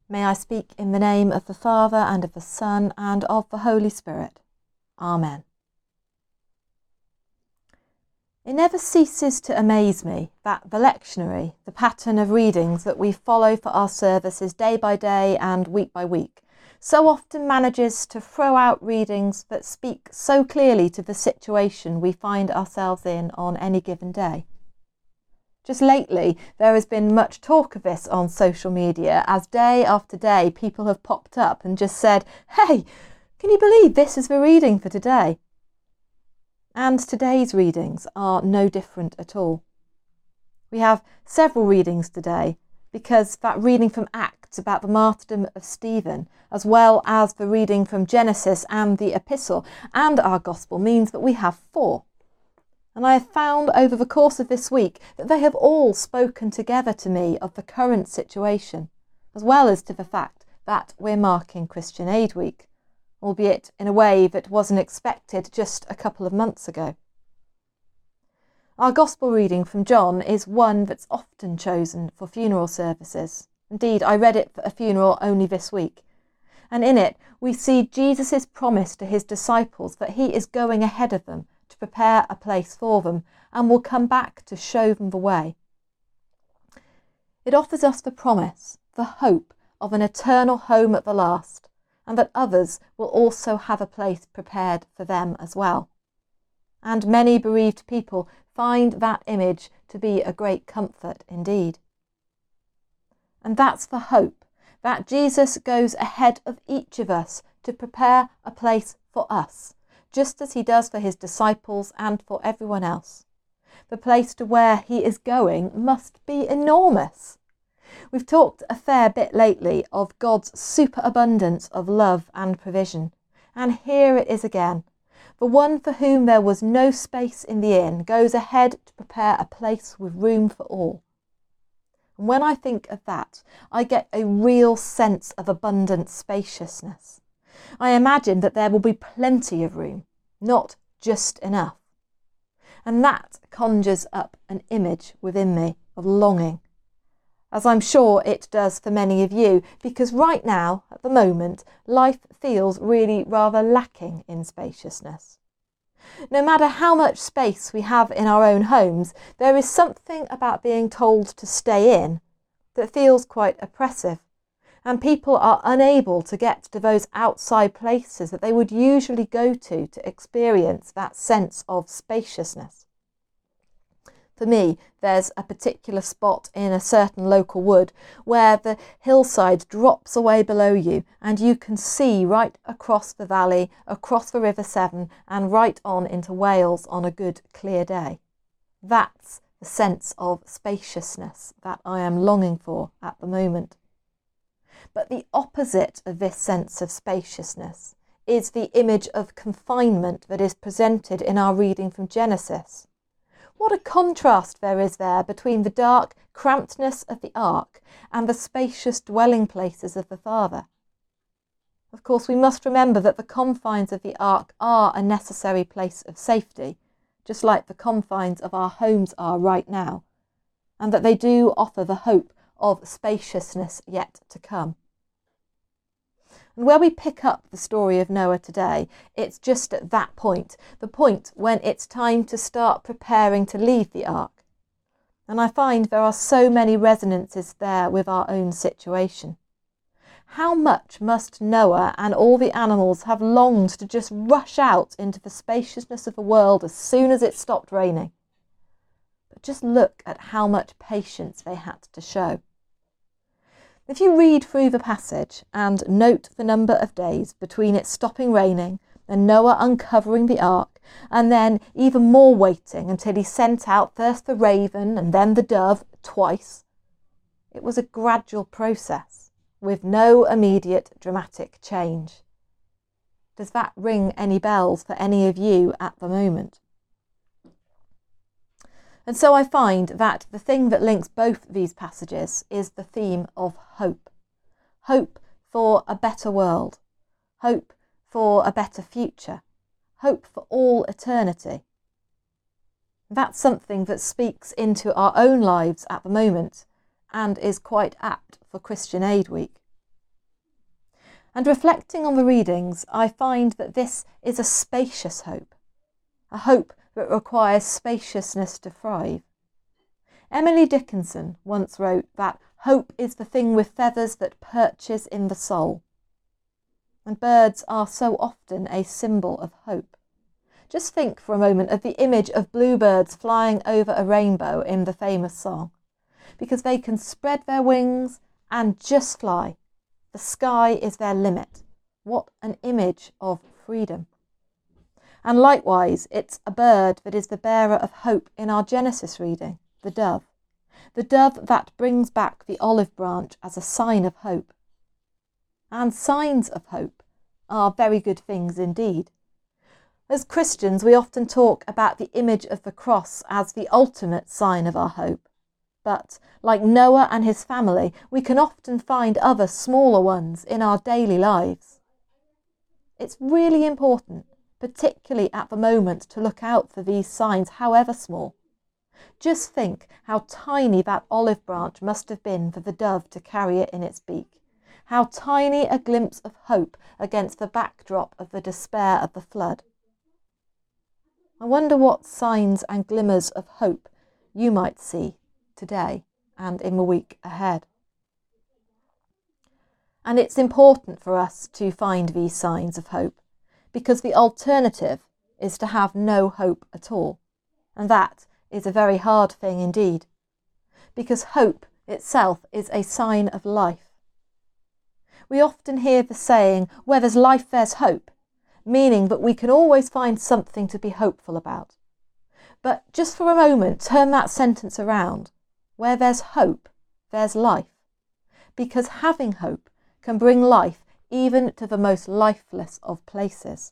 May I speak in the name of the Father, and of the Son, and of the Holy Spirit. Amen. It never ceases to amaze me that the lectionary, the pattern of readings that we follow for our services day by day and week by week, so often manages to throw out readings that speak so clearly to the situation we find ourselves in on any given day. Just lately, there has been much talk of this on social media, as day after day people have popped up and just said, "Hey, can you believe this is the reading for today?" And today's readings are no different at all. We have several readings today because that reading from Acts about the martyrdom of Stephen, as well as the reading from Genesis and the Epistle and our Gospel, means that we have 4. And I have found over the course of this week that they have all spoken together to me of the current situation, as well as to the fact that we're marking Christian Aid Week, albeit in a way that wasn't expected just a couple of months ago. Our Gospel reading from John is one that's often chosen for funeral services. Indeed, I read it for a funeral only this week. And in it, we see Jesus' promise to his disciples that he is going ahead of them to prepare a place for them and will come back to show them the way. It offers us the promise, the hope of an eternal home at the last, and that others will also have a place prepared for them as well. And many bereaved people find that image to be a great comfort indeed. And that's the hope, that Jesus goes ahead of each of us to prepare a place for us, just as he does for his disciples and for everyone else. The place to where he is going must be enormous. We've talked a fair bit lately of God's superabundance of love and provision, and here it is again. The one for whom there was no space in the inn goes ahead to prepare a place with room for all. And when I think of that, I get a real sense of abundant spaciousness. I imagine that there will be plenty of room, not just enough. And that conjures up an image within me of longing, as I'm sure it does for many of you, because right now, at the moment, life feels really rather lacking in spaciousness. No matter how much space we have in our own homes, there is something about being told to stay in that feels quite oppressive, and people are unable to get to those outside places that they would usually go to experience that sense of spaciousness. For me, there's a particular spot in a certain local wood where the hillside drops away below you and you can see right across the valley, across the River Severn and right on into Wales on a good clear day. That's the sense of spaciousness that I am longing for at the moment. But the opposite of this sense of spaciousness is the image of confinement that is presented in our reading from Genesis. What a contrast there is there between the dark crampedness of the ark and the spacious dwelling places of the Father. Of course, we must remember that the confines of the ark are a necessary place of safety, just like the confines of our homes are right now, and that they do offer the hope of spaciousness yet to come. And where we pick up the story of Noah today, it's just at that point, the point when it's time to start preparing to leave the ark. And I find there are so many resonances there with our own situation. How much must Noah and all the animals have longed to just rush out into the spaciousness of the world as soon as it stopped raining? But just look at how much patience they had to show. If you read through the passage and note the number of days between it stopping raining and Noah uncovering the ark, and then even more waiting until he sent out first the raven and then the dove twice, it was a gradual process with no immediate dramatic change. Does that ring any bells for any of you at the moment? And so I find that the thing that links both these passages is the theme of hope. Hope for a better world. Hope for a better future. Hope for all eternity. That's something that speaks into our own lives at the moment and is quite apt for Christian Aid Week. And reflecting on the readings, I find that this is a spacious hope, a hope that requires spaciousness to thrive. Emily Dickinson once wrote that hope is the thing with feathers that perches in the soul. And birds are so often a symbol of hope. Just think for a moment of the image of bluebirds flying over a rainbow in the famous song, because they can spread their wings and just fly. The sky is their limit. What an image of freedom. And likewise, it's a bird that is the bearer of hope in our Genesis reading, the dove that brings back the olive branch as a sign of hope. And signs of hope are very good things indeed. As Christians, we often talk about the image of the cross as the ultimate sign of our hope. But, like Noah and his family, we can often find other smaller ones in our daily lives. It's really important, particularly at the moment, to look out for these signs, however small. Just think how tiny that olive branch must have been for the dove to carry it in its beak. How tiny a glimpse of hope against the backdrop of the despair of the flood. I wonder what signs and glimmers of hope you might see today and in the week ahead. And it's important for us to find these signs of hope, because the alternative is to have no hope at all. And that is a very hard thing indeed, because hope itself is a sign of life. We often hear the saying, where there's life, there's hope, meaning that we can always find something to be hopeful about. But just for a moment, turn that sentence around. Where there's hope, there's life, because having hope can bring life even to the most lifeless of places.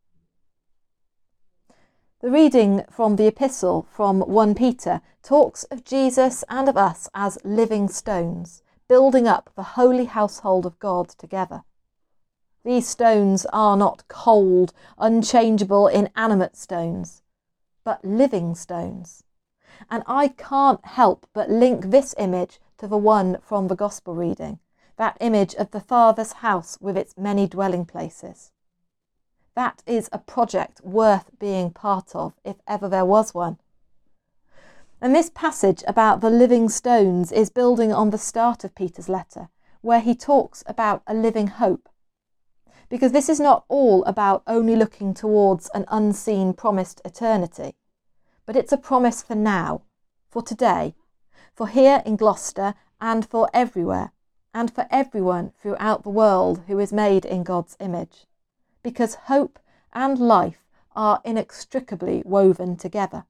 The reading from the epistle from 1 Peter talks of Jesus and of us as living stones, building up the holy household of God together. These stones are not cold, unchangeable, inanimate stones, but living stones. And I can't help but link this image to the one from the Gospel reading, that image of the Father's house with its many dwelling places. That is a project worth being part of, if ever there was one. And this passage about the living stones is building on the start of Peter's letter, where he talks about a living hope. Because this is not all about only looking towards an unseen promised eternity, but it's a promise for now, for today, for here in Gloucester and for everywhere, and for everyone throughout the world who is made in God's image. Because hope and life are inextricably woven together.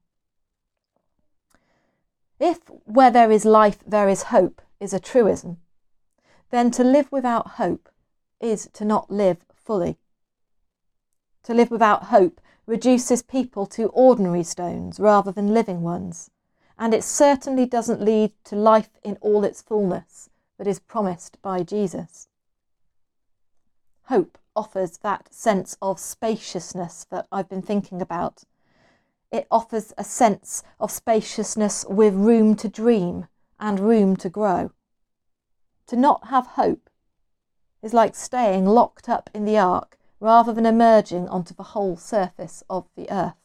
If where there is life there is hope is a truism, then to live without hope is to not live fully. To live without hope reduces people to ordinary stones rather than living ones, and it certainly doesn't lead to life in all its fullness that is promised by Jesus. Hope offers that sense of spaciousness that I've been thinking about. It offers a sense of spaciousness with room to dream and room to grow. To not have hope is like staying locked up in the ark rather than emerging onto the whole surface of the earth.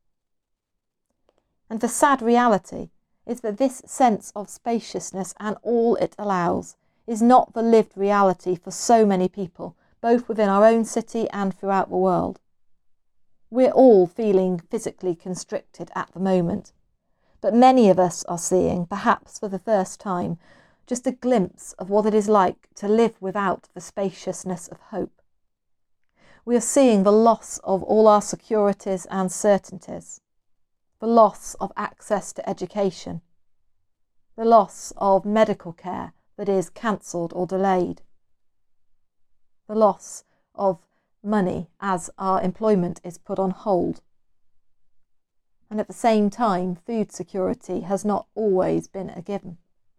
And the sad reality is that this sense of spaciousness and all it allows is not the lived reality for so many people, both within our own city and throughout the world. We're all feeling physically constricted at the moment, but many of us are seeing, perhaps for the first time, just a glimpse of what it is like to live without the spaciousness of hope. We are seeing the loss of all our securities and certainties, the loss of access to education, the loss of medical care that is cancelled or delayed, the loss of money as our employment is put on hold. And at the same time, food security has not always been a given.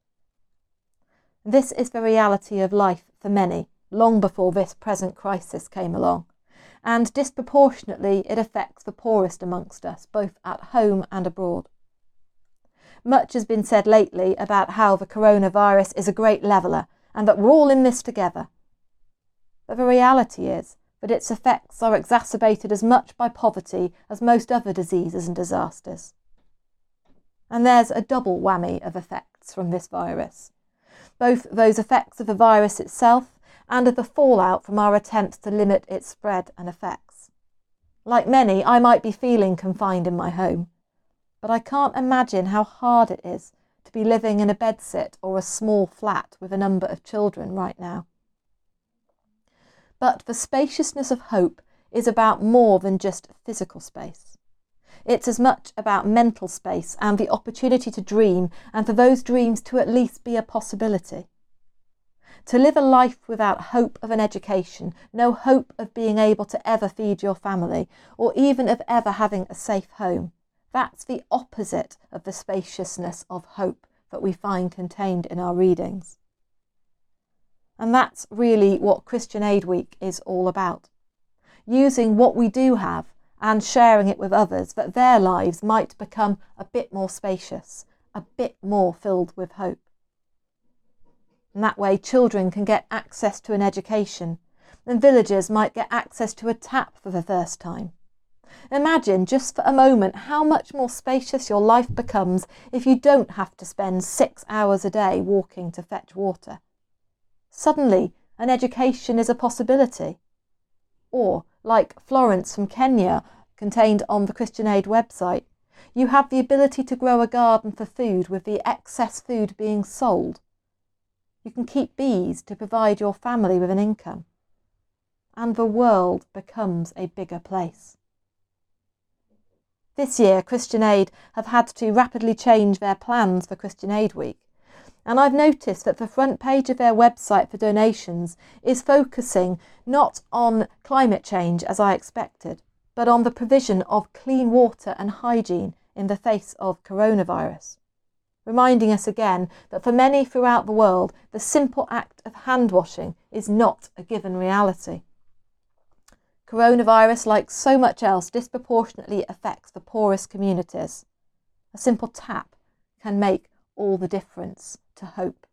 This is the reality of life for many, long before this present crisis came along, and disproportionately it affects the poorest amongst us, both at home and abroad. Much has been said lately about how the coronavirus is a great leveller and that we're all in this together. but the reality is that its effects are exacerbated as much by poverty as most other diseases and disasters. And there's a double whammy of effects from this virus, both those effects of the virus itself and of the fallout from our attempts to limit its spread and effects. Like many, I might be feeling confined in my home, but I can't imagine how hard it is to be living in a bedsit or a small flat with a number of children right now. But the spaciousness of hope is about more than just physical space. It's as much about mental space and the opportunity to dream, and for those dreams to at least be a possibility. To live a life without hope of an education, no hope of being able to ever feed your family, or even of ever having a safe home, that's the opposite of the spaciousness of hope that we find contained in our readings. And that's really what Christian Aid Week is all about. Using what we do have and sharing it with others, that their lives might become a bit more spacious, a bit more filled with hope. And that way children can get access to an education, and villagers might get access to a tap for the first time. Imagine just for a moment how much more spacious your life becomes if you don't have to spend 6 hours a day walking to fetch water. Suddenly, an education is a possibility. Or, like Florence from Kenya, contained on the Christian Aid website, you have the ability to grow a garden for food with the excess food being sold. You can keep bees to provide your family with an income. And the world becomes a bigger place. This year, Christian Aid have had to rapidly change their plans for Christian Aid Week. And I've noticed that the front page of their website for donations is focusing not on climate change as I expected, but on the provision of clean water and hygiene in the face of coronavirus. Reminding us again that for many throughout the world, the simple act of hand washing is not a given reality. Coronavirus, like so much else, disproportionately affects the poorest communities. A simple tap can make all the difference to hope.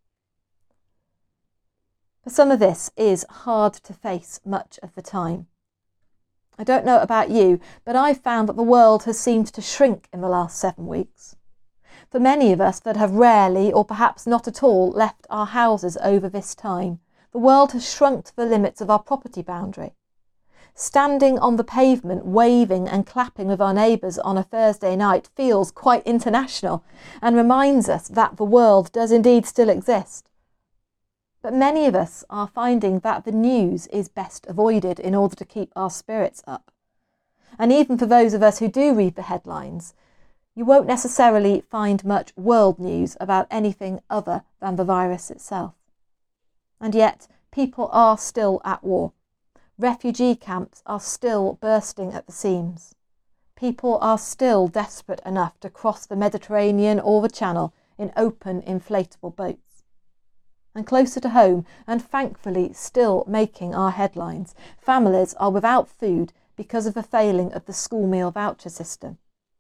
But some of this is hard to face much of the time. I don't know about you, but I've found that the world has seemed to shrink in the last 7 weeks. For many of us that have rarely, or perhaps not at all, left our houses over this time, the world has shrunk to the limits of our property boundary. Standing on the pavement, waving and clapping with our neighbours on a Thursday night feels quite international and reminds us that the world does indeed still exist. But many of us are finding that the news is best avoided in order to keep our spirits up. And even for those of us who do read the headlines, you won't necessarily find much world news about anything other than the virus itself. And yet, people are still at war. Refugee camps are still bursting at the seams. People are still desperate enough to cross the Mediterranean or the Channel in open, inflatable boats. And closer to home, and thankfully still making our headlines, families are without food because of the failing of the school meal voucher system.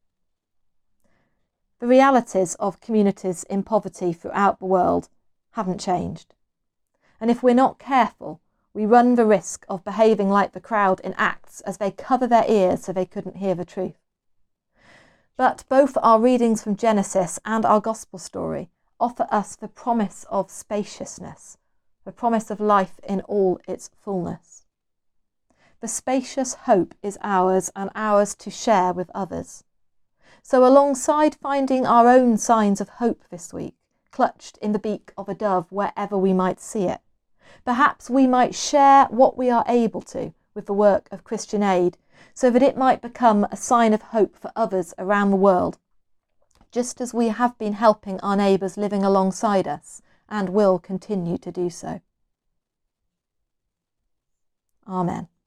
The realities of communities in poverty throughout the world haven't changed. And if we're not careful, we run the risk of behaving like the crowd in Acts as they cover their ears so they couldn't hear the truth. But both our readings from Genesis and our Gospel story offer us the promise of spaciousness, the promise of life in all its fullness. The spacious hope is ours and ours to share with others. So alongside finding our own signs of hope this week, clutched in the beak of a dove wherever we might see it, perhaps we might share what we are able to with the work of Christian Aid so that it might become a sign of hope for others around the world, just as we have been helping our neighbours living alongside us and will continue to do so. Amen.